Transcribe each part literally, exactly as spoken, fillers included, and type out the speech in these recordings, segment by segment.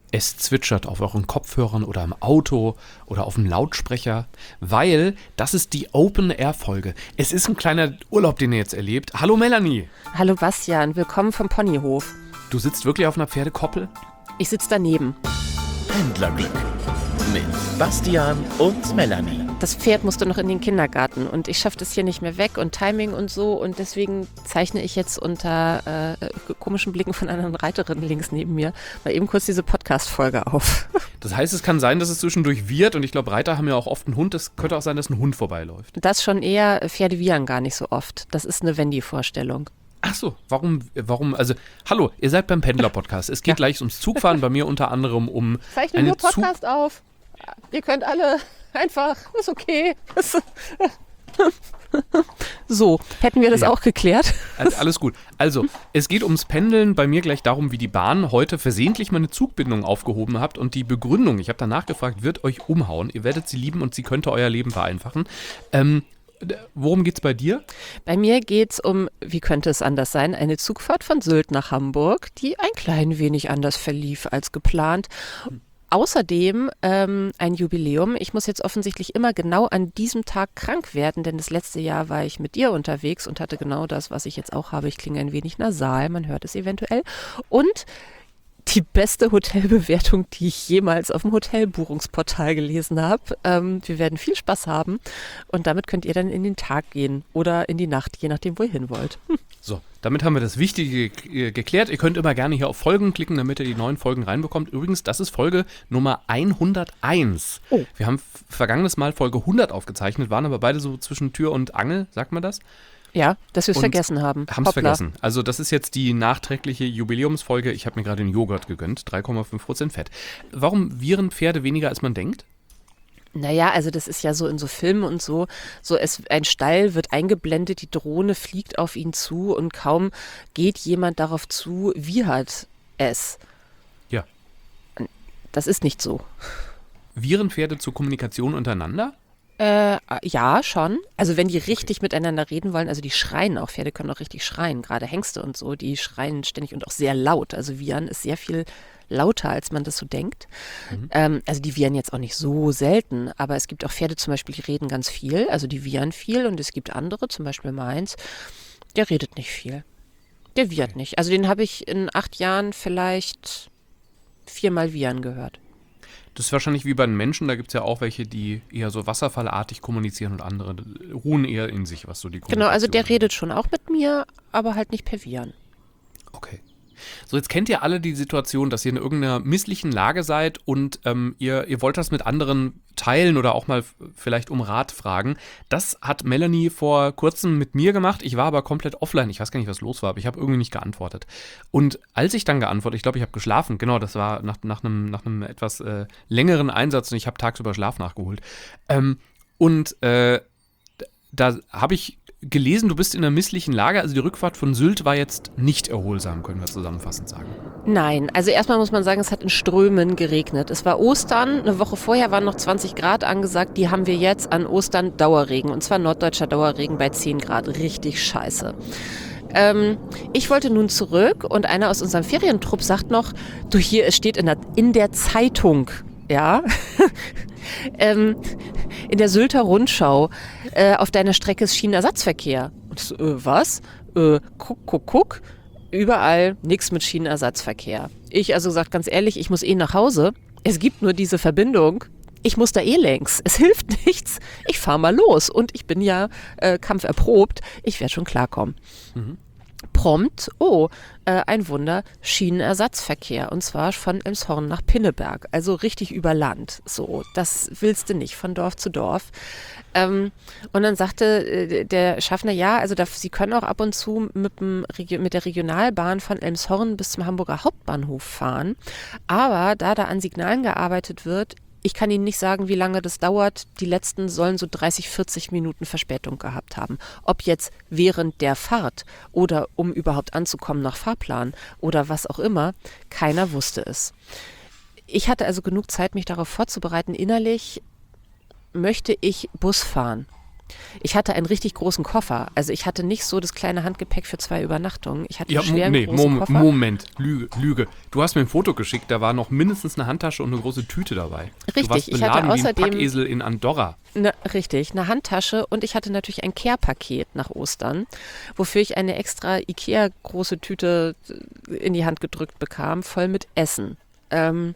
Es zwitschert auf euren Kopfhörern oder im Auto oder auf dem Lautsprecher, weil das ist die Open-Air-Folge. Es ist ein kleiner Urlaub, den ihr jetzt erlebt. Hallo Melanie. Hallo Bastian, willkommen vom Ponyhof. Du sitzt wirklich auf einer Pferdekoppel? Ich sitze daneben. Pendlerglück mit Bastian und Melanie. Das Pferd musste noch in den Kindergarten und ich schaffe das hier nicht mehr weg und Timing und so und deswegen zeichne ich jetzt unter äh, komischen Blicken von einer Reiterin links neben mir mal eben kurz diese Podcast-Folge auf. Das heißt, es kann sein, dass es zwischendurch wiehert und ich glaube, Reiter haben ja auch oft einen Hund. Es könnte auch sein, dass ein Hund vorbeiläuft. Das schon eher, Pferde wiehern gar nicht so oft. Das ist eine Wendy-Vorstellung. Ach so, warum, warum, also, hallo, ihr seid beim Pendler-Podcast. Es geht Ja. gleich ums Zugfahren, bei mir unter anderem um Zeichne eine nur Zug... Podcast auf. Ihr könnt alle einfach, ist okay. So, hätten wir das Ja. auch geklärt? Also, alles gut. Also, es geht ums Pendeln, bei mir gleich darum, wie die Bahn heute versehentlich mal eine Zugbindung aufgehoben habt und die Begründung, ich habe danach gefragt, wird euch umhauen. Ihr werdet sie lieben und sie könnte euer Leben vereinfachen. Ähm, worum geht's bei dir? Bei mir geht es um, wie könnte es anders sein, eine Zugfahrt von Sylt nach Hamburg, die ein klein wenig anders verlief als geplant. Außerdem ähm, ein Jubiläum. Ich muss jetzt offensichtlich immer genau an diesem Tag krank werden, denn das letzte Jahr war ich mit dir unterwegs und hatte genau das, was ich jetzt auch habe. Ich klinge ein wenig nasal, man hört es eventuell. Und die beste Hotelbewertung, die ich jemals auf dem Hotelbuchungsportal gelesen habe. Ähm, wir werden viel Spaß haben und damit könnt ihr dann in den Tag gehen oder in die Nacht, je nachdem, wo ihr hin wollt. Hm. So, damit haben wir das Wichtige ge- geklärt. Ihr könnt immer gerne hier auf Folgen klicken, damit ihr die neuen Folgen reinbekommt. Übrigens, das ist Folge Nummer hunderteins. Oh. Wir haben f- vergangenes Mal Folge hundert aufgezeichnet, waren aber beide so zwischen Tür und Angel, sagt man das? Ja, dass wir es Und vergessen haben. Haben es Hoppla. vergessen. Also das ist jetzt die nachträgliche Jubiläumsfolge. Ich habe mir gerade einen Joghurt gegönnt, drei Komma fünf Prozent Fett. Warum wiehern Pferde weniger, als man denkt? Naja, also das ist ja so in so Filmen und so, so es, ein Stall wird eingeblendet, die Drohne fliegt auf ihn zu und kaum geht jemand darauf zu, wiehert es. Ja. Das ist nicht so. Wiehern Pferde zur Kommunikation untereinander? Äh, ja, schon. Also wenn die richtig miteinander reden wollen, also die schreien auch, Pferde können auch richtig schreien, gerade Hengste und so, die schreien ständig und auch sehr laut. Also wiehern ist sehr viel lauter, als man das so denkt. Mhm. Ähm, also die wiehern jetzt auch nicht so selten, aber es gibt auch Pferde zum Beispiel, die reden ganz viel, also die wiehern viel und es gibt andere, zum Beispiel meins, der redet nicht viel. Der wiehert nicht. Also den habe ich in acht Jahren vielleicht viermal wiehern gehört. Das ist wahrscheinlich wie bei den Menschen, da gibt es ja auch welche, die eher so wasserfallartig kommunizieren und andere ruhen eher in sich, was so die Kommunikation Genau, also der angeht. redet schon auch mit mir, aber halt nicht per Wiehern. Okay. So, jetzt kennt ihr alle die Situation, dass ihr in irgendeiner misslichen Lage seid und ähm, ihr, ihr wollt das mit anderen teilen oder auch mal f- vielleicht um Rat fragen. Das hat Melanie vor kurzem mit mir gemacht. Ich war aber komplett offline. Ich weiß gar nicht, was los war, aber ich habe irgendwie nicht geantwortet. Und als ich dann geantwortet, ich glaube, ich habe geschlafen. Genau, das war nach, nach, einem, nach einem etwas äh, längeren Einsatz und ich habe tagsüber Schlaf nachgeholt. Ähm, und äh, da habe ich gelesen, du bist in einer misslichen Lage. Also die Rückfahrt von Sylt war jetzt nicht erholsam, können wir zusammenfassend sagen. Nein, also erstmal muss man sagen, es hat in Strömen geregnet. Es war Ostern, eine Woche vorher waren noch zwanzig Grad angesagt, die haben wir jetzt an Ostern Dauerregen und zwar norddeutscher Dauerregen bei zehn Grad, richtig scheiße. Ähm, ich wollte nun zurück und einer aus unserem Ferientrupp sagt noch, du hier, es steht in der, in der Zeitung, ja, ähm, in der Sylter Rundschau, äh, auf deiner Strecke ist Schienenersatzverkehr. Und ich so, äh, was? Äh, guck, guck, guck. Überall nichts mit Schienenersatzverkehr. Ich also gesagt, ganz ehrlich, ich muss eh nach Hause. Es gibt nur diese Verbindung. Ich muss da eh längs. Es hilft nichts. Ich fahre mal los. Und ich bin ja äh, kampferprobt. Ich werde schon klarkommen. Mhm. Prompt, oh, äh, ein Wunder, Schienenersatzverkehr. Und zwar von Elmshorn nach Pinneberg. Also richtig über Land. So, das willst du nicht, von Dorf zu Dorf. Ähm, und dann sagte äh, der Schaffner, ja, also da, Sie können auch ab und zu mit, dem, mit der Regionalbahn von Elmshorn bis zum Hamburger Hauptbahnhof fahren. Aber da da an Signalen gearbeitet wird, ich kann Ihnen nicht sagen, wie lange das dauert. Die letzten sollen so dreißig, vierzig Minuten Verspätung gehabt haben. Ob jetzt während der Fahrt oder um überhaupt anzukommen nach Fahrplan oder was auch immer, keiner wusste es. Ich hatte also genug Zeit, mich darauf vorzubereiten. Innerlich möchte ich Bus fahren. Ich hatte einen richtig großen Koffer. Also ich hatte nicht so das kleine Handgepäck für zwei Übernachtungen. Ich hatte Ja, einen schweren nee, großen Mom- Koffer. Moment, Lüge, Lüge. Du hast mir ein Foto geschickt, da war noch mindestens eine Handtasche und eine große Tüte dabei. Richtig, du warst ich hatte beladen wie ein außerdem- Packesel in Andorra. Ne, richtig, eine Handtasche und ich hatte natürlich ein Care-Paket nach Ostern, wofür ich eine extra Ikea-große Tüte in die Hand gedrückt bekam, voll mit Essen. Ähm,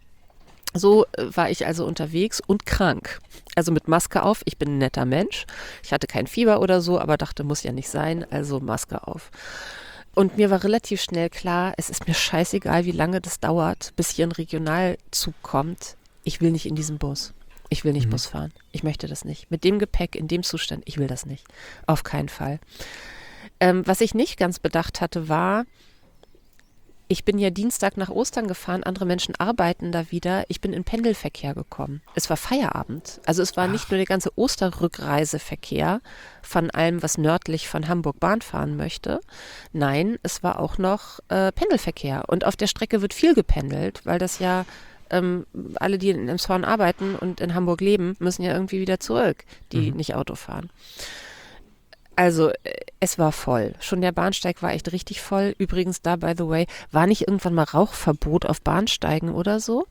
so war ich also unterwegs und krank. Also mit Maske auf. Ich bin ein netter Mensch. Ich hatte kein Fieber oder so, aber dachte, muss ja nicht sein, also Maske auf. Und mir war relativ schnell klar, es ist mir scheißegal, wie lange das dauert, bis hier ein Regionalzug kommt. Ich will nicht in diesen Bus. Ich will nicht mhm. Bus fahren. Ich möchte das nicht. Mit dem Gepäck, in dem Zustand, ich will das nicht. Auf keinen Fall. Ähm, was ich nicht ganz bedacht hatte, war, ich bin ja Dienstag nach Ostern gefahren, andere Menschen arbeiten da wieder. Ich bin in Pendelverkehr gekommen. Es war Feierabend. Also es war Ach. nicht nur der ganze Osterrückreiseverkehr von allem, was nördlich von Hamburg Bahn fahren möchte. Nein, es war auch noch äh, Pendelverkehr. Und auf der Strecke wird viel gependelt, weil das ja ähm, alle, die in Elmshorn arbeiten und in Hamburg leben, müssen ja irgendwie wieder zurück, die mhm. nicht Auto fahren. Also es war voll. Schon der Bahnsteig war echt richtig voll. Übrigens da, by the way, war nicht irgendwann mal Rauchverbot auf Bahnsteigen oder so?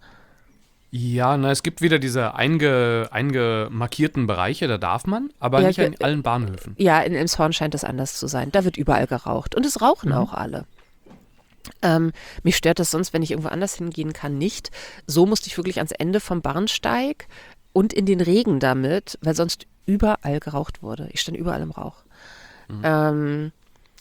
Ja, na, es gibt wieder diese einge, eingemarkierten Bereiche, da darf man, aber ja, nicht an allen Bahnhöfen. Ja, in Elmshorn scheint es anders zu sein. Da wird überall geraucht. Und es rauchen mhm. auch alle. Ähm, mich stört das sonst, wenn ich irgendwo anders hingehen kann, nicht. So musste ich wirklich ans Ende vom Bahnsteig und in den Regen damit, weil sonst überall geraucht wurde. Ich stand überall im Rauch. Mhm. Ähm,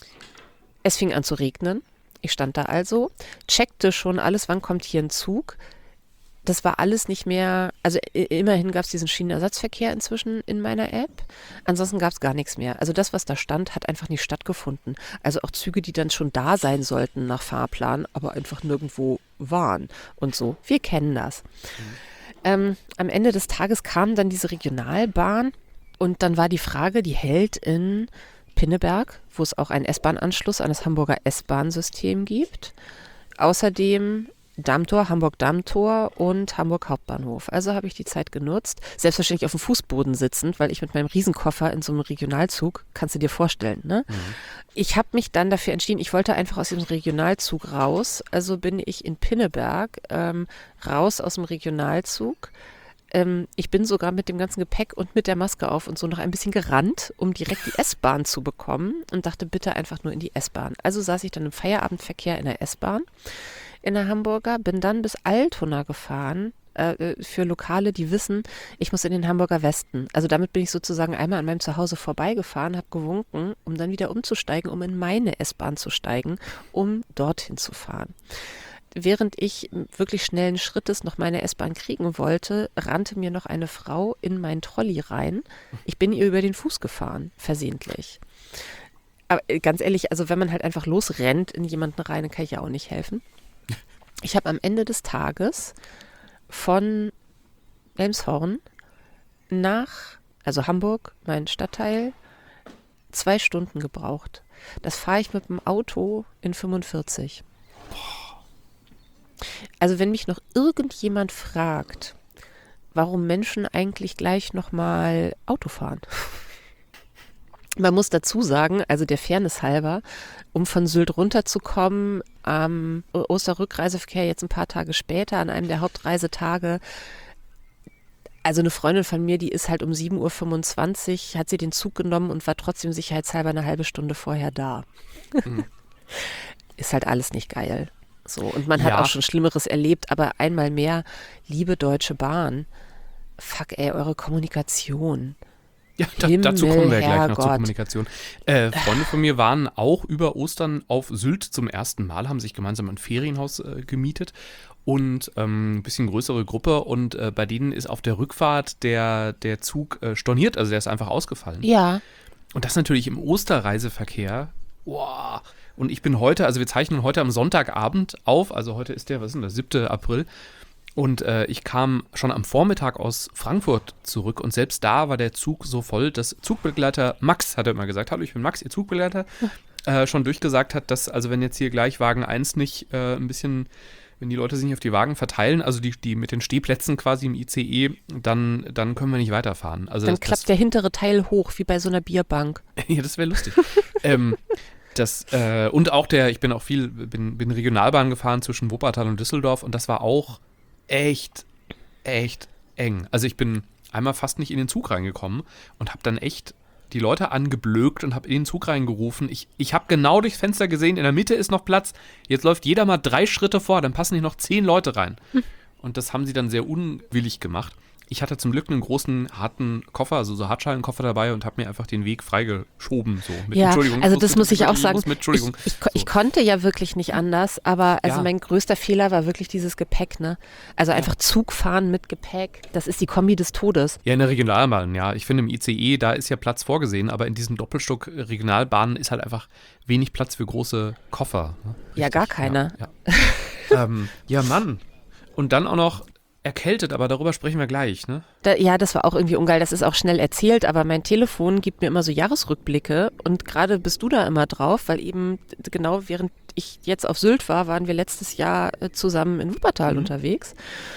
es fing an zu regnen. Ich stand da also, checkte schon alles, wann kommt hier ein Zug. Das war alles nicht mehr, also immerhin gab es diesen Schienenersatzverkehr inzwischen in meiner App. Ansonsten gab es gar nichts mehr. Also das, was da stand, hat einfach nicht stattgefunden. Also auch Züge, die dann schon da sein sollten nach Fahrplan, aber einfach nirgendwo waren und so. Wir kennen das. Mhm. Ähm, am Ende des Tages kam dann diese Regionalbahn und dann war die Frage, die hält in Pinneberg, wo es auch einen S-Bahn-Anschluss an das Hamburger S-Bahn-System gibt. Außerdem Dammtor, Hamburg-Dammtor und Hamburg Hauptbahnhof. Also habe ich die Zeit genutzt, selbstverständlich auf dem Fußboden sitzend, weil ich mit meinem Riesenkoffer in so einem Regionalzug, kannst du dir vorstellen, ne? Mhm. Ich habe mich dann dafür entschieden, ich wollte einfach aus diesem Regionalzug raus, also bin ich in Pinneberg ähm, raus aus dem Regionalzug. Ähm, ich bin sogar mit dem ganzen Gepäck und mit der Maske auf und so noch ein bisschen gerannt, um direkt die S-Bahn zu bekommen und dachte, bitte einfach nur in die S-Bahn. Also saß ich dann im Feierabendverkehr in der S-Bahn in der Hamburger, bin dann bis Altona gefahren, äh, für Lokale, die wissen, ich muss in den Hamburger Westen. Also damit bin ich sozusagen einmal an meinem Zuhause vorbeigefahren, habe gewunken, um dann wieder umzusteigen, um in meine S-Bahn zu steigen, um dorthin zu fahren. Während ich wirklich schnellen Schrittes noch meine S-Bahn kriegen wollte, rannte mir noch eine Frau in meinen Trolley rein. Ich bin ihr über den Fuß gefahren, versehentlich. Aber ganz ehrlich, also wenn man halt einfach losrennt in jemanden rein, dann kann ich ja auch nicht helfen. Ich habe am Ende des Tages von Elmshorn nach, also Hamburg, mein Stadtteil, zwei Stunden gebraucht. Das fahre ich mit dem Auto in fünfundvierzig. Also wenn mich noch irgendjemand fragt, warum Menschen eigentlich gleich nochmal Auto fahren. Man muss dazu sagen, also der Fairness halber, um von Sylt runterzukommen, am Osterrückreiseverkehr jetzt ein paar Tage später, an einem der Hauptreisetage, also eine Freundin von mir, die ist halt um sieben Uhr fünfundzwanzig, hat sie den Zug genommen und war trotzdem sicherheitshalber eine halbe Stunde vorher da. Mhm. Ist halt alles nicht geil. So, und man hat ja. auch schon Schlimmeres erlebt, aber einmal mehr, liebe Deutsche Bahn, fuck ey, eure Kommunikation. Ja, da, dazu kommen wir gleich noch zur Kommunikation. Äh, Freunde von mir waren auch über Ostern auf Sylt zum ersten Mal, haben sich gemeinsam ein Ferienhaus äh, gemietet und ähm, ein bisschen größere Gruppe und äh, bei denen ist auf der Rückfahrt der, der Zug äh, storniert, also der ist einfach ausgefallen. Ja. Und das natürlich im Osterreiseverkehr. Wow. Und ich bin heute, also wir zeichnen heute am Sonntagabend auf, also heute ist der, was ist denn das, siebter April. Und äh, ich kam schon am Vormittag aus Frankfurt zurück und selbst da war der Zug so voll, dass Zugbegleiter Max, hat er immer gesagt, hallo, ich bin Max, Ihr Zugbegleiter, äh, schon durchgesagt hat, dass, also wenn jetzt hier gleich Wagen eins nicht äh, ein bisschen wenn die Leute sich nicht auf die Wagen verteilen, also die, die mit den Stehplätzen quasi im I C E, dann, dann können wir nicht weiterfahren. Also Dann das, klappt das, der hintere Teil hoch, wie bei so einer Bierbank. ja, das wäre lustig. ähm, das, äh, und auch der, ich bin auch viel, bin, bin Regionalbahn gefahren zwischen Wuppertal und Düsseldorf und das war auch echt, echt eng. Also ich bin einmal fast nicht in den Zug reingekommen und habe dann echt die Leute angeblökt und habe in den Zug reingerufen. Ich, ich habe genau durchs Fenster gesehen, in der Mitte ist noch Platz. Jetzt läuft jeder mal drei Schritte vor, dann passen nicht noch zehn Leute rein. Hm. Und das haben sie dann sehr unwillig gemacht. Ich hatte zum Glück einen großen, harten Koffer, also so Hartschalenkoffer dabei und habe mir einfach den Weg freigeschoben. So, mit ja, Entschuldigung. also Ich das muss muss mit, ich auch ich sagen. muss mit, Entschuldigung. Ich, ich, so. ich konnte ja wirklich nicht anders, aber also Ja. mein größter Fehler war wirklich dieses Gepäck, ne? Also einfach Zug fahren mit Gepäck, das ist die Kombi des Todes. Ja, in der Regionalbahn, ja. Ich finde im I C E, da ist ja Platz vorgesehen, aber in diesen Doppelstock-Regionalbahnen ist halt einfach wenig Platz für große Koffer. Ne? Ja, gar keiner. Ja, ja. ähm, ja, Mann. Und dann auch noch erkältet, aber darüber sprechen wir gleich, ne? Da, ja, das war auch irgendwie ungeil, das ist auch schnell erzählt, aber mein Telefon gibt mir immer so Jahresrückblicke und gerade bist du da immer drauf, weil eben genau während ich jetzt auf Sylt war, waren wir letztes Jahr äh, zusammen in Wuppertal Mhm. unterwegs.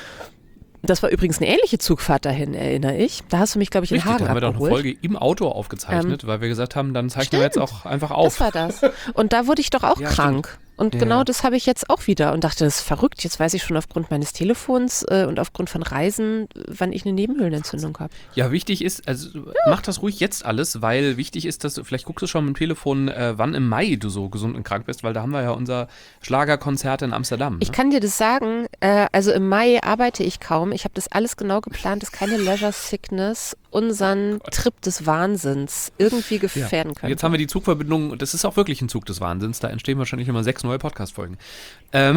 Das war übrigens eine ähnliche Zugfahrt dahin, erinnere ich. Da hast du mich, glaube ich, in Richtig, Hagen da haben wir doch eine abgeholt. Folge im Auto aufgezeichnet, weil wir gesagt haben, dann zeichnen wir jetzt auch einfach auf. Das war das. Und da wurde ich doch auch Ja, krank. Und Ja, genau ja. das habe ich jetzt auch wieder und dachte, das ist verrückt. Jetzt weiß ich schon aufgrund meines Telefons äh, und aufgrund von Reisen, wann ich eine Nebenhöhlenentzündung habe. Ja, wichtig ist, also mach das ruhig jetzt alles, weil wichtig ist, dass du, vielleicht guckst du schon mit dem Telefon, äh, wann im Mai du so gesund und krank bist, weil da haben wir ja unser Schlagerkonzert in Amsterdam. Ich Ne? kann dir das sagen, äh, also im Mai arbeite ich kaum. Ich habe das alles genau geplant, dass keine Leisure Sickness unseren Trip des Wahnsinns irgendwie gefährden Und könnte. jetzt haben wir die Zugverbindung, und das ist auch wirklich ein Zug des Wahnsinns, da entstehen wahrscheinlich immer sechs neue Podcast-Folgen. Ähm,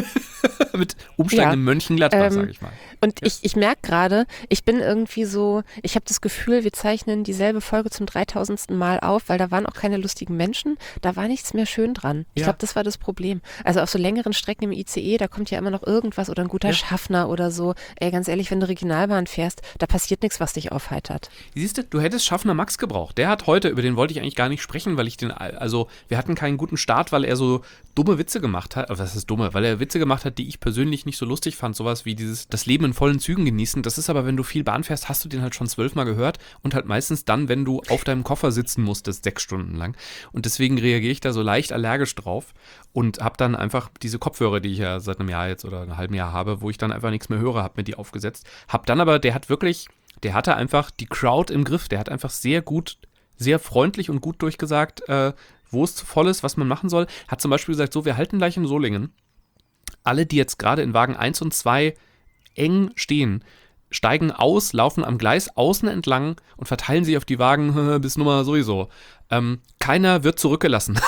mit umsteigendem Ja, Mönchengladbach, ähm, sage ich mal. Und ich, ich merke gerade, ich bin irgendwie so, ich habe das Gefühl, wir zeichnen dieselbe Folge zum dreitausendsten Mal auf, weil da waren auch keine lustigen Menschen, da war nichts mehr schön dran. Ich Ja. glaube, das war das Problem. Also auf so längeren Strecken im I C E, da kommt ja immer noch irgendwas oder ein guter Ja. Schaffner oder so. Ey, ganz ehrlich, wenn du Regionalbahn fährst, da passiert nichts, was dich aufheitert. Siehst du, du hättest Schaffner Max gebraucht. Der hat heute, über den wollte ich eigentlich gar nicht sprechen, weil ich den, also wir hatten keinen guten Start, weil er so dumme Witze gemacht hat. Also, was ist dumme? Weil er Witze gemacht hat, die ich persönlich nicht so lustig fand. Sowas wie dieses, das Leben in vollen Zügen genießen. Das ist aber, wenn du viel Bahn fährst, hast du den halt schon zwölfmal gehört und halt meistens dann, wenn du auf deinem Koffer sitzen musstest, sechs Stunden lang. Und deswegen reagiere ich da so leicht allergisch drauf und habe dann einfach diese Kopfhörer, die ich ja seit einem Jahr jetzt oder einem halben Jahr habe, wo ich dann einfach nichts mehr höre, habe mir die aufgesetzt. Hab dann aber, der hat wirklich, der hatte einfach die Crowd im Griff. Der hat einfach sehr gut, sehr freundlich und gut durchgesagt, äh, wo es zu voll ist, was man machen soll. Hat zum Beispiel gesagt, so, wir halten gleich in Solingen. Alle, die jetzt gerade in Wagen eins und zwei eng stehen, steigen aus, laufen am Gleis außen entlang und verteilen sich auf die Wagen bis Nummer sowieso. Ähm, keiner wird zurückgelassen.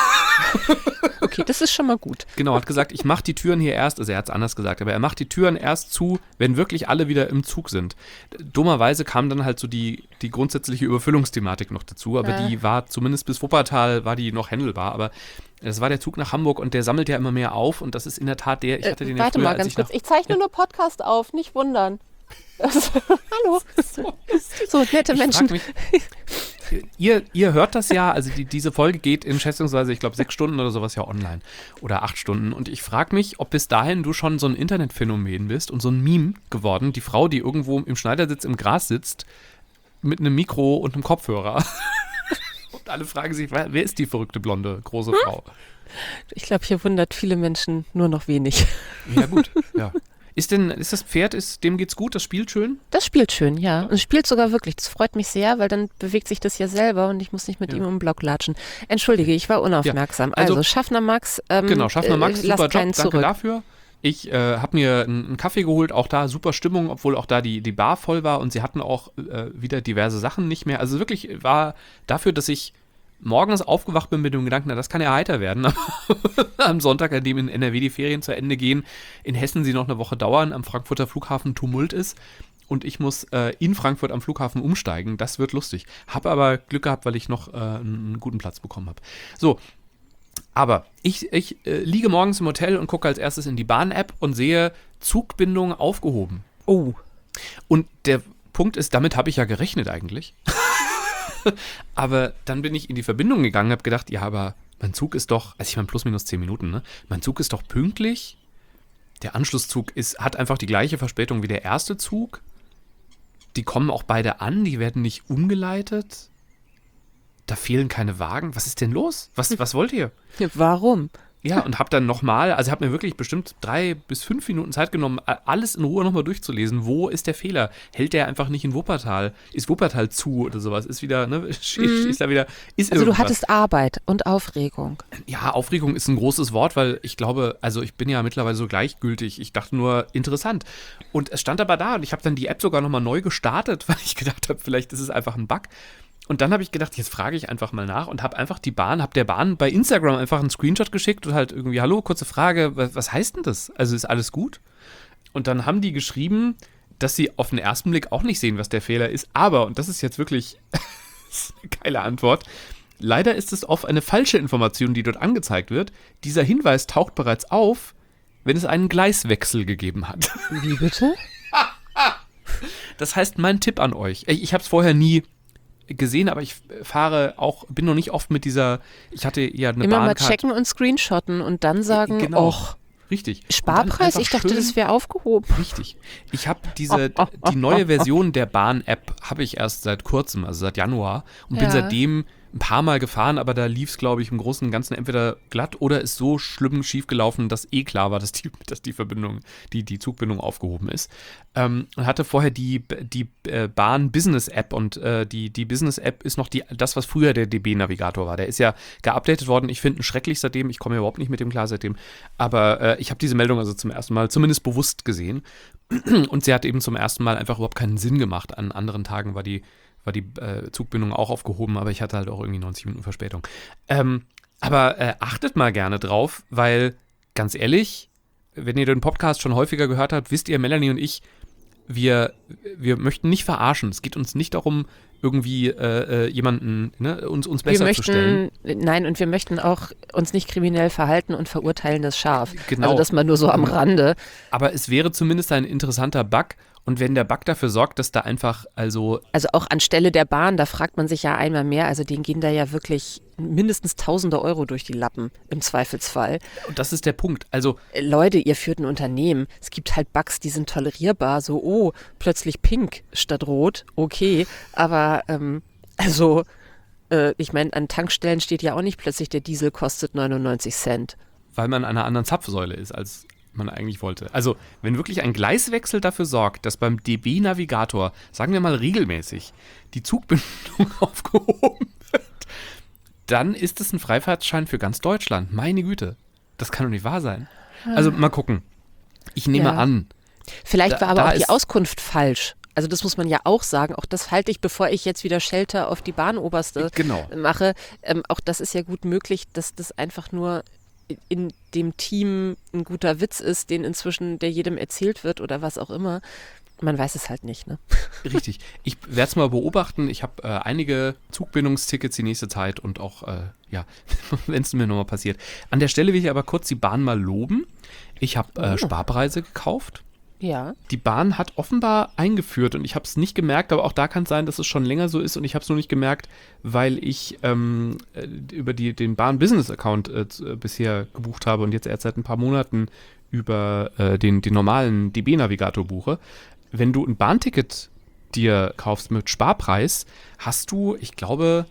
Okay, das ist schon mal gut. Genau, hat gesagt, ich mache die Türen hier erst, also er hat es anders gesagt, aber er macht die Türen erst zu, wenn wirklich alle wieder im Zug sind. Dummerweise kam dann halt so die, die grundsätzliche Überfüllungsthematik noch dazu, aber Ja. die war zumindest bis Wuppertal, war die noch handelbar, aber das war der Zug nach Hamburg und der sammelt ja immer mehr auf und das ist in der Tat der, ich hatte den Äh, ja warte früher, mal als ganz ich kurz. nach, Ich zeichne nur Podcast auf, nicht wundern. Also, hallo. So, nette Ich Menschen. frag mich, ihr, ihr hört das ja, also die, diese Folge geht in schätzungsweise, ich glaube, sechs Stunden oder sowas ja online. Oder acht Stunden. Und ich frage mich, ob bis dahin du schon so ein Internetphänomen bist und so ein Meme geworden. Die Frau, die irgendwo im Schneidersitz im Gras sitzt, mit einem Mikro und einem Kopfhörer. Und alle fragen sich, wer, wer ist die verrückte, blonde, große Frau? Ich glaube, hier wundert viele Menschen nur noch wenig. Ja, gut, ja. Ist denn, ist das Pferd, ist, dem geht's gut, das spielt schön? Das spielt schön, ja. Und es spielt sogar wirklich. Das freut mich sehr, weil dann bewegt sich das ja selber und ich muss nicht mit Ja. ihm im Block latschen. Entschuldige, ich war unaufmerksam. Ja, also- also, Schaffner Max, ähm, Genau, Schaffner Max, äh, super lasst Job, keinen danke zurück. dafür. Ich äh, habe mir einen, einen Kaffee geholt, auch da super Stimmung, obwohl auch da die, die Bar voll war und sie hatten auch äh, wieder diverse Sachen nicht mehr. Also wirklich war dafür, dass ich morgens aufgewacht bin mit dem Gedanken, na, das kann ja heiter werden. Am Sonntag, an dem in N R W die Ferien zu Ende gehen, in Hessen sie noch eine Woche dauern, am Frankfurter Flughafen Tumult ist und ich muss äh, in Frankfurt am Flughafen umsteigen. Das wird lustig. Habe aber Glück gehabt, weil ich noch äh, einen guten Platz bekommen habe. So, aber ich, ich äh, liege morgens im Hotel und gucke als erstes in die Bahn-App und sehe Zugbindung aufgehoben. Oh. Und der Punkt ist, damit habe ich ja gerechnet eigentlich. Aber dann bin ich in die Verbindung gegangen und habe gedacht, ja, aber mein Zug ist doch, also ich meine plus minus zehn Minuten, ne? Mein Zug ist doch pünktlich Der Anschlusszug ist, hat einfach die gleiche Verspätung wie der erste Zug. Die kommen auch beide an, die werden nicht umgeleitet. Da fehlen keine Wagen. Was ist denn los? Was, was wollt ihr? Warum? Ja, und hab dann nochmal, also hab mir wirklich bestimmt drei bis fünf Minuten Zeit genommen, alles in Ruhe nochmal durchzulesen. Wo ist der Fehler? Hält der einfach nicht in Wuppertal? Ist Wuppertal zu oder sowas? Ist wieder, ne, ist, Mhm. ist da wieder, ist Also du irgendwas. hattest Arbeit und Aufregung. Ja, Aufregung ist ein großes Wort, weil ich glaube, also ich bin ja mittlerweile so gleichgültig. Ich dachte nur, interessant. Und es stand aber da und ich habe dann die App sogar nochmal neu gestartet, weil ich gedacht habe, vielleicht ist es einfach ein Bug. Und dann habe ich gedacht, jetzt frage ich einfach mal nach und habe einfach die Bahn, habe der Bahn bei Instagram einfach einen Screenshot geschickt und halt irgendwie, hallo, kurze Frage, was, was heißt denn das? Also ist alles gut? Und dann haben die geschrieben, dass sie auf den ersten Blick auch nicht sehen, was der Fehler ist. Aber, und das ist jetzt wirklich das ist eine geile Antwort, leider ist es oft eine falsche Information, die dort angezeigt wird. Dieser Hinweis taucht bereits auf, wenn es einen Gleiswechsel gegeben hat. Wie bitte? Das heißt, mein Tipp an euch, ich, ich habe es vorher nie gesehen, aber ich fahre auch, bin noch nicht oft mit dieser, ich hatte ja eine Immer mal Bahncard. checken und screenshotten und dann sagen, Genau. och, Richtig. Und dann Sparpreis? einfach Ich dachte, schön- das wäre aufgehoben. Richtig. Ich habe diese, die neue Version der Bahn-App habe ich erst seit kurzem, also seit Januar und bin Ja. seitdem ein paar Mal gefahren, aber da lief es, glaube ich, im Großen und Ganzen entweder glatt oder ist so schlimm schief gelaufen, dass eh klar war, dass die, dass die Verbindung, die, die Zugbindung aufgehoben ist. Ähm, und hatte vorher die, die äh, Bahn-Business-App und äh, die, die Business-App ist noch die, das, was früher der D B-Navigator war. Der ist ja geupdatet worden. Ich finde ihn schrecklich seitdem. Ich komme überhaupt nicht mit dem klar seitdem. Aber äh, ich habe diese Meldung also zum ersten Mal zumindest bewusst gesehen. Und sie hat eben zum ersten Mal einfach überhaupt keinen Sinn gemacht. An anderen Tagen war die war die äh, Zugbindung auch aufgehoben, aber ich hatte halt auch irgendwie neunzig Minuten Verspätung. Ähm, aber äh, achtet mal gerne drauf, weil, ganz ehrlich, wenn ihr den Podcast schon häufiger gehört habt, wisst ihr, Melanie und ich, wir, wir möchten nicht verarschen. Es geht uns nicht darum, irgendwie äh, äh, jemanden, ne, uns, uns besser wir zu stellen. möchten, nein, und wir möchten auch uns nicht kriminell verhalten und verurteilen das scharf. Genau. Also das mal nur so am Rande. Aber es wäre zumindest ein interessanter Bug. Und wenn der Bug dafür sorgt, dass da einfach, also Also auch anstelle der Bahn, da fragt man sich ja einmal mehr, also denen gehen da ja wirklich mindestens tausende Euro durch die Lappen im Zweifelsfall. und das ist der Punkt. Also Äh, Leute, ihr führt ein Unternehmen. Es gibt halt Bugs, die sind tolerierbar. So, oh, plötzlich pink statt rot. Okay, aber ähm, also äh, ich meine, an Tankstellen steht ja auch nicht plötzlich, der Diesel kostet neunundneunzig Cent. weil man an einer anderen Zapfsäule ist, als man eigentlich wollte. Also, wenn wirklich ein Gleiswechsel dafür sorgt, dass beim D B-Navigator, sagen wir mal regelmäßig, die Zugbindung aufgehoben wird, dann ist es ein Freifahrtschein für ganz Deutschland. Meine Güte. Das kann doch nicht wahr sein. Also, mal gucken. Ich nehme Ja. an. Vielleicht Da- war aber da auch die ist- Auskunft falsch. Also das muss man ja auch sagen. Auch das halte ich, bevor ich jetzt wieder Shelter auf die Bahnoberste Genau. mache. Ähm, auch das ist ja gut möglich, dass das einfach nur in dem Team ein guter Witz ist, den inzwischen der jedem erzählt wird oder was auch immer. Man weiß es halt nicht, ne? Richtig. Ich werde es mal beobachten. Ich habe äh, einige Zugbindungstickets die nächste Zeit und auch, äh, ja, wenn es mir nochmal passiert. An der Stelle will ich aber kurz die Bahn mal loben. Ich habe äh, Oh. Sparpreise gekauft. Ja. Die Bahn hat offenbar eingeführt und ich habe es nicht gemerkt, aber auch da kann es sein, dass es schon länger so ist und ich habe es nur nicht gemerkt, weil ich ähm, äh, über die, den Bahn-Business-Account äh, z- äh, bisher gebucht habe und jetzt erst seit ein paar Monaten über äh, den, den normalen D B-Navigator buche. Wenn du ein Bahnticket dir kaufst mit Sparpreis, hast du, ich glaube,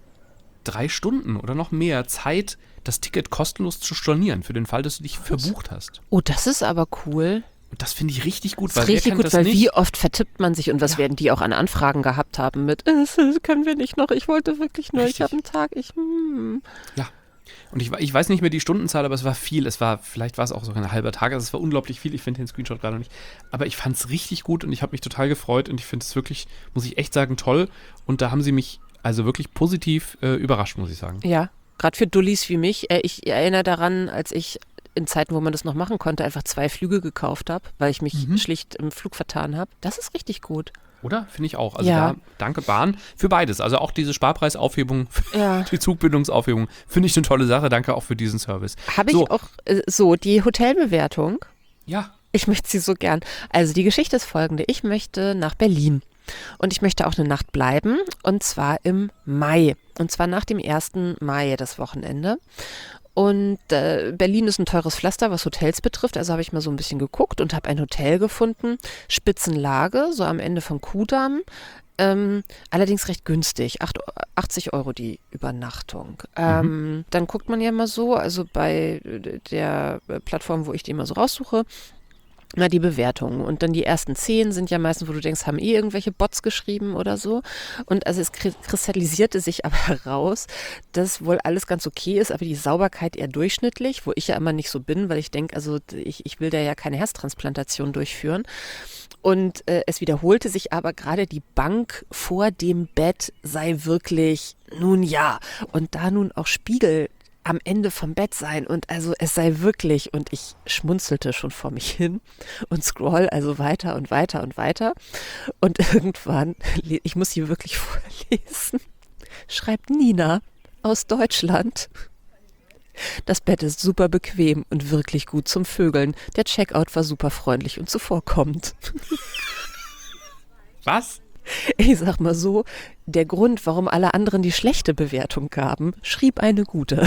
drei Stunden oder noch mehr Zeit, das Ticket kostenlos zu stornieren, für den Fall, dass du dich verbucht hast. Oh, das ist aber cool. Und das finde ich richtig gut, Das weil ist wer richtig kennt gut, das weil nicht? wie oft vertippt man sich und was Ja. werden die auch an Anfragen gehabt haben mit, äh, das können wir nicht noch, ich wollte wirklich nur, Richtig. ich habe einen Tag, ich, hm. Ja. Und ich, ich weiß nicht mehr die Stundenzahl, aber es war viel. Es war, vielleicht war es auch sogar ein halber Tag. Also es war unglaublich viel. Ich finde den Screenshot gerade noch nicht. Aber ich fand es richtig gut und ich habe mich total gefreut und ich finde es wirklich, muss ich echt sagen, toll. Und da haben sie mich also wirklich positiv äh, überrascht, muss ich sagen. Ja, gerade für Dullis wie mich. Äh, ich erinnere daran, als ich in Zeiten, wo man das noch machen konnte, einfach zwei Flüge gekauft habe, weil ich mich Mhm. schlicht im Flug vertan habe. Das ist richtig gut. Oder? Finde ich auch. Also Ja. da, danke Bahn für beides. Also auch diese Sparpreisaufhebung, Ja. die Zugbindungsaufhebung, finde ich eine tolle Sache. Danke auch für diesen Service. Habe ich So. auch äh, so, die Hotelbewertung. Ja. Ich möchte sie so gern. Also die Geschichte ist folgende. Ich möchte nach Berlin. Und ich möchte auch eine Nacht bleiben. Und zwar im Mai. Und zwar nach dem ersten Mai, das Wochenende. Und äh, Berlin ist ein teures Pflaster, was Hotels betrifft. Also habe ich mal so ein bisschen geguckt und habe ein Hotel gefunden. Spitzenlage, so am Ende von Kudamm. Ähm, allerdings recht günstig, achtzig Euro die Übernachtung. Ähm, mhm. Dann guckt man ja mal so, also bei der Plattform, wo ich die immer so raussuche, na, die Bewertungen. Und dann die ersten zehn sind ja meistens, wo du denkst, haben eh irgendwelche Bots geschrieben oder so. Und also es kristallisierte sich aber heraus, dass wohl alles ganz okay ist, aber die Sauberkeit eher durchschnittlich, wo ich ja immer nicht so bin, weil ich denke, also ich, ich will da ja keine Herztransplantation durchführen. Und äh, es wiederholte sich aber gerade, die Bank vor dem Bett sei wirklich, nun ja, und da nun auch Spiegel am Ende vom Bett sein und also es sei wirklich, und ich schmunzelte schon vor mich hin und scroll also weiter und weiter und weiter und irgendwann, ich muss hier wirklich vorlesen, schreibt Nina aus Deutschland: Das Bett ist super bequem und wirklich gut zum Vögeln. Der Checkout war super freundlich und zuvorkommend. Was? Ich sag mal so, der Grund, warum alle anderen die schlechte Bewertung gaben, schrieb eine gute.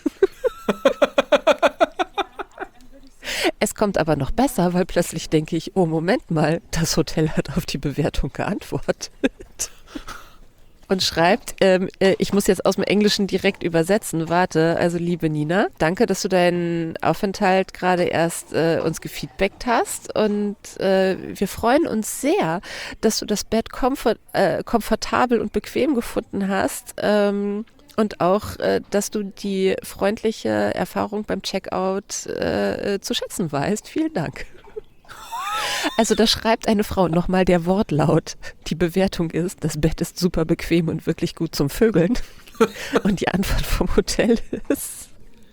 Es kommt aber noch besser, weil plötzlich denke ich, oh Moment mal, das Hotel hat auf die Bewertung geantwortet. Und schreibt, ähm, äh, ich muss jetzt aus dem Englischen direkt übersetzen, warte, also liebe Nina, danke, dass du deinen Aufenthalt gerade erst äh, uns gefeedbackt hast und äh, wir freuen uns sehr, dass du das Bett komfort, äh, komfortabel und bequem gefunden hast ähm, und auch, äh, dass du die freundliche Erfahrung beim Checkout äh, zu schätzen weißt. Vielen Dank. Also da schreibt eine Frau nochmal der Wortlaut. Die Bewertung ist, das Bett ist super bequem und wirklich gut zum Vögeln. Und die Antwort vom Hotel ist: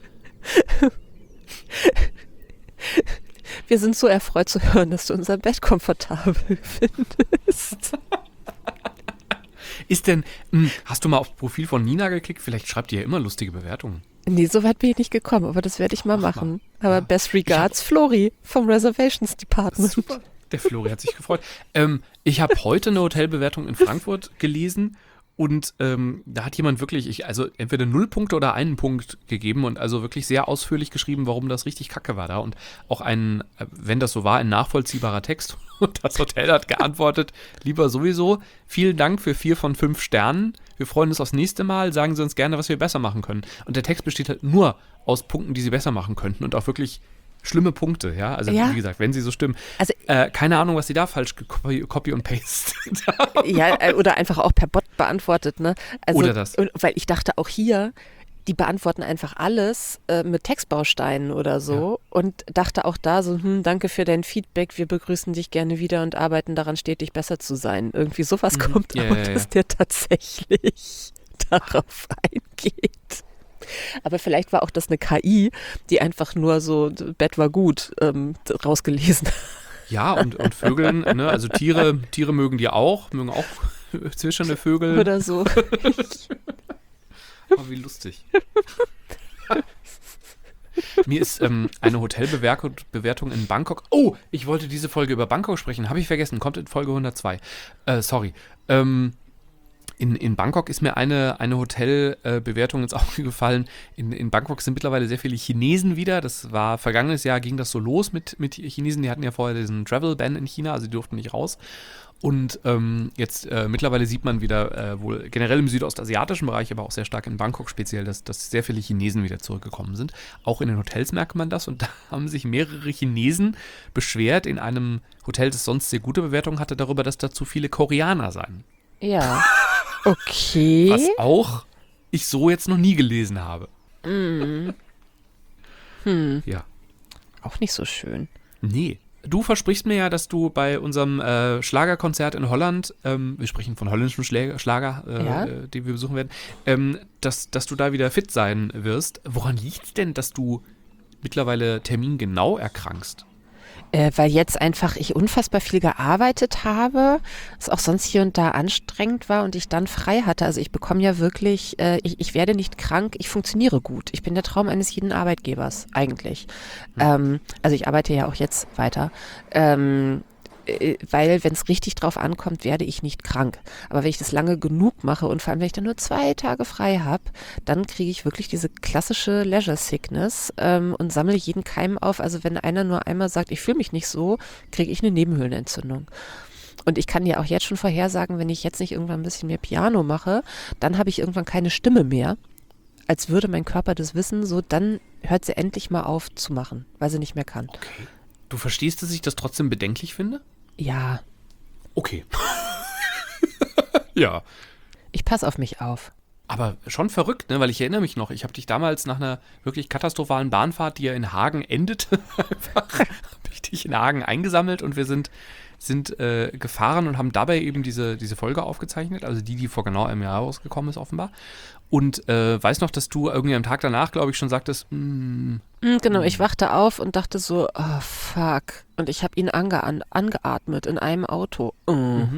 Wir sind so erfreut zu hören, dass du unser Bett komfortabel findest. Ist denn, mh, hast du mal aufs Profil von Nina geklickt? Vielleicht schreibt ihr ja immer lustige Bewertungen. Nee, so weit bin ich nicht gekommen, aber das werde ich mal Ach, machen. Mal. Aber ja. Best regards, hab, Flori vom Reservations Department. Super. Der Flori hat sich gefreut. Ähm, ich habe heute eine Hotelbewertung in Frankfurt gelesen und ähm, da hat jemand wirklich, ich, also entweder null Punkte oder einen Punkt gegeben und also wirklich sehr ausführlich geschrieben, warum das richtig kacke war da. Und auch ein, wenn das so war, ein nachvollziehbarer Text. Und das Hotel hat geantwortet: Lieber sowieso, vielen Dank für vier von fünf Sternen. Wir freuen uns aufs nächste Mal. Sagen Sie uns gerne, was wir besser machen können. Und der Text besteht halt nur aus Punkten, die Sie besser machen könnten und auch wirklich schlimme Punkte, ja. Also ja. Wie gesagt, wenn sie so stimmen. Also, äh, keine Ahnung, was sie da falsch copy, copy und paste. Ja, oder einfach auch per Bot beantwortet, ne? Also, oder das. Und, weil ich dachte auch hier, die beantworten einfach alles äh, mit Textbausteinen oder so ja. Und dachte auch da so, hm, danke für dein Feedback, wir begrüßen dich gerne wieder und arbeiten daran, stetig besser zu sein. Irgendwie sowas mhm. kommt ja, auch, ja, ja. dass der tatsächlich darauf eingeht. Aber vielleicht war auch das eine K I, die einfach nur so, Bett war gut, ähm, rausgelesen hat. Ja, und, und Vögeln, ne? Also Tiere, Tiere mögen die auch, mögen auch zwischende Vögel. Oder so. Oh, wie lustig. Mir ist ähm, eine Hotelbewertung in Bangkok. Oh, ich wollte diese Folge über Bangkok sprechen. Habe ich vergessen. Kommt in Folge hundertzwei. Äh, sorry. Ähm, in, in Bangkok ist mir eine, eine Hotelbewertung ins Auge gefallen. In, in Bangkok sind mittlerweile sehr viele Chinesen wieder. Das war vergangenes Jahr, ging das so los mit, mit Chinesen. Die hatten ja vorher diesen Travel-Ban in China, also die durften nicht raus. Und ähm, jetzt äh, mittlerweile sieht man wieder äh, wohl generell im südostasiatischen Bereich, aber auch sehr stark in Bangkok speziell, dass, dass sehr viele Chinesen wieder zurückgekommen sind. Auch in den Hotels merkt man das und da haben sich mehrere Chinesen beschwert in einem Hotel, das sonst sehr gute Bewertungen hatte, darüber, dass da zu viele Koreaner seien. Ja, okay. Was auch ich so jetzt noch nie gelesen habe. Mm. Hm. Ja. Auch nicht so schön. Nee. Du versprichst mir ja, dass du bei unserem äh, Schlagerkonzert in Holland, ähm, wir sprechen von holländischen Schläger, Schlager, äh, ja? äh, die wir besuchen werden, ähm, dass, dass du da wieder fit sein wirst. Woran liegt es denn, dass du mittlerweile termingenau erkrankst? Äh, weil jetzt einfach ich unfassbar viel gearbeitet habe, es auch sonst hier und da anstrengend war und ich dann frei hatte. Also ich bekomme ja wirklich, äh, ich, ich werde nicht krank, ich funktioniere gut. Ich bin der Traum eines jeden Arbeitgebers, eigentlich. Mhm. Ähm, also ich arbeite ja auch jetzt weiter. Ähm, äh, weil wenn es richtig drauf ankommt, werde ich nicht krank. Aber wenn ich das lange genug mache und vor allem, wenn ich dann nur zwei Tage frei habe, dann kriege ich wirklich diese klassische Leisure Sickness ähm, und sammle jeden Keim auf. Also wenn einer nur einmal sagt, ich fühle mich nicht so, kriege ich eine Nebenhöhlenentzündung. Und ich kann ja auch jetzt schon vorhersagen, wenn ich jetzt nicht irgendwann ein bisschen mehr Piano mache, dann habe ich irgendwann keine Stimme mehr. Als würde mein Körper das wissen, so dann hört sie endlich mal auf zu machen, weil sie nicht mehr kann. Okay. Du verstehst, dass ich das trotzdem bedenklich finde? Ja. Okay. Ja. Ich passe auf mich auf. Aber schon verrückt, ne? Weil ich erinnere mich noch, ich habe dich damals nach einer wirklich katastrophalen Bahnfahrt, die ja in Hagen endete, einfach habe ich dich in Hagen eingesammelt und wir sind, sind äh, gefahren und haben dabei eben diese, diese Folge aufgezeichnet, also die, die vor genau einem Jahr rausgekommen ist offenbar. Und äh, weiß noch, dass du irgendwie am Tag danach, glaube ich, schon sagtest, mm, Mm, Genau, ich wachte auf und dachte so, oh fuck. Und ich habe ihn ange angeatmet in einem Auto. Mm. mhm.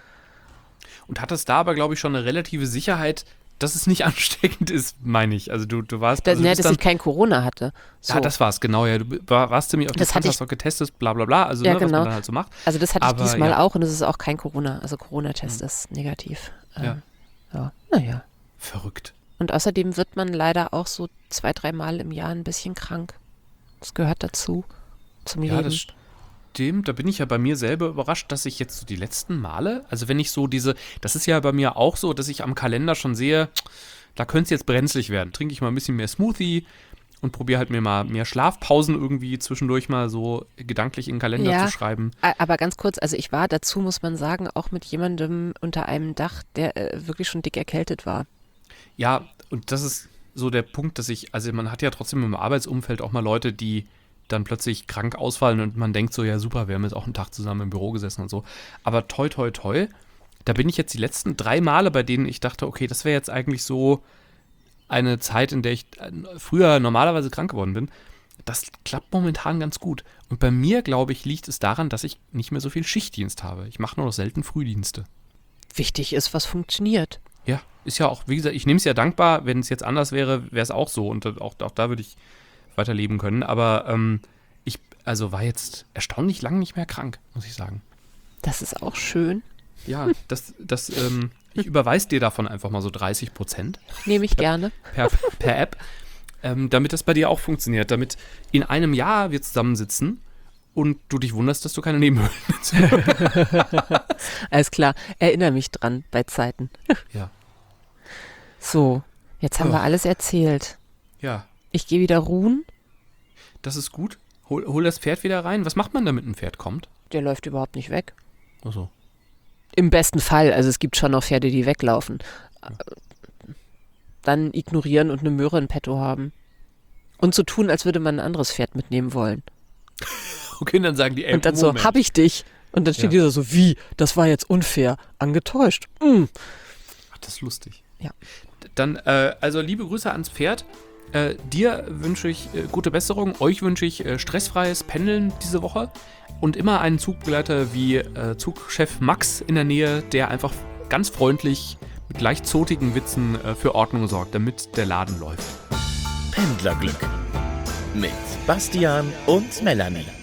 Und hattest da aber, glaube ich, schon eine relative Sicherheit, dass es nicht ansteckend ist, meine ich. Also du, du warst... Da, Also du ne, bist dass dann, ich kein Corona hatte. So. Ja, das war es, genau, ja. Du war, warst ziemlich auf Das Distanz, hatte ich- hast doch getestet, bla bla bla, also Ja, ne, was genau. man dann halt so macht. Also das hatte Aber, ich diesmal ja. auch und es ist auch kein Corona. Also Corona-Test ist negativ. Ähm, Ja. ja. Naja. Verrückt. Und außerdem wird man leider auch so zwei, dreimal im Jahr ein bisschen krank. Das gehört dazu, zum Ja, Leben. das stimmt. Da bin ich ja bei mir selber überrascht, dass ich jetzt so die letzten Male, also wenn ich so diese, das ist ja bei mir auch so, dass ich am Kalender schon sehe, da könnte es jetzt brenzlig werden. Trinke ich mal ein bisschen mehr Smoothie und probiere halt mir mal mehr Schlafpausen irgendwie zwischendurch mal so gedanklich in den Kalender Ja. zu schreiben. A- Aber ganz kurz, also ich war dazu, muss man sagen, auch mit jemandem unter einem Dach, der äh, wirklich schon dick erkältet war. Ja, und das ist so der Punkt, dass ich, also man hat ja trotzdem im Arbeitsumfeld auch mal Leute, die dann plötzlich krank ausfallen und man denkt so, ja super, wir haben jetzt auch einen Tag zusammen im Büro gesessen und so. Aber toi, toi, toi, da bin ich jetzt die letzten drei Male, bei denen ich dachte, okay, das wäre jetzt eigentlich so eine Zeit, in der ich äh, früher normalerweise krank geworden bin. Das klappt momentan ganz gut. Und bei mir, glaube ich, liegt es daran, dass ich nicht mehr so viel Schichtdienst habe. Ich mache nur noch selten Frühdienste. Wichtig ist, was funktioniert. Ja, ist ja auch, wie gesagt, ich nehme es ja dankbar, wenn es jetzt anders wäre, wäre es auch so und auch, auch da würde ich weiterleben können, aber ähm, ich, also war jetzt erstaunlich lang nicht mehr krank, muss ich sagen. Das ist auch schön. Ja, das, das, ähm, ich überweise dir davon einfach mal so dreißig Prozent Nehme ich gerne. per, per App, ähm, damit das bei dir auch funktioniert, damit in einem Jahr wir zusammensitzen und du dich wunderst, dass du keine Nebenhöhlen hast. Alles klar. Erinnere mich dran bei Zeiten. Ja, So, jetzt haben Oh. wir alles erzählt. ja, Ich gehe wieder ruhen. das ist gut. Hol, hol das Pferd wieder rein. Was macht man, damit ein Pferd kommt? Der läuft überhaupt nicht weg. Achso. Im besten Fall. Also es gibt schon noch Pferde, die weglaufen. Dann ignorieren und eine Möhre in petto haben. Und so tun, als würde man ein anderes Pferd mitnehmen wollen. Okay, dann sagen die, ey, Und dann so, Moment. hab ich dich. Und dann steht Ja. dieser so, wie? Das war jetzt unfair. Angetäuscht. Mm. Ach, das ist lustig. Ja. Dann, äh, also liebe Grüße ans Pferd. Äh, dir wünsche ich äh, gute Besserung. Euch wünsche ich äh, stressfreies Pendeln diese Woche. Und immer einen Zugbegleiter wie äh, Zugchef Max in der Nähe, der einfach ganz freundlich mit leicht zotigen Witzen äh, für Ordnung sorgt, damit der Laden läuft. Pendlerglück mit Bastian und Melanie.